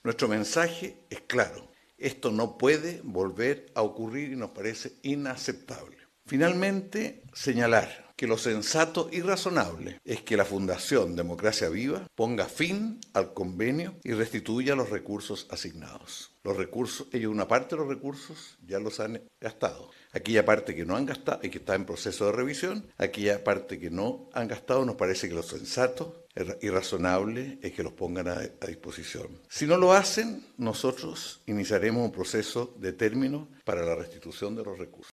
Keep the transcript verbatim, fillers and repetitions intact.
Nuestro mensaje es claro. Esto no puede volver a ocurrir y nos parece inaceptable. Finalmente, señalar que lo sensato y razonable es que la Fundación Democracia Viva ponga fin al convenio y restituya los recursos asignados. Los recursos, ellos una parte de los recursos ya los han gastado. Aquella parte que no han gastado y que está en proceso de revisión, aquella parte que no han gastado, nos parece que lo sensato y razonable es que los pongan a, a disposición. Si no lo hacen, nosotros iniciaremos un proceso de término para la restitución de los recursos.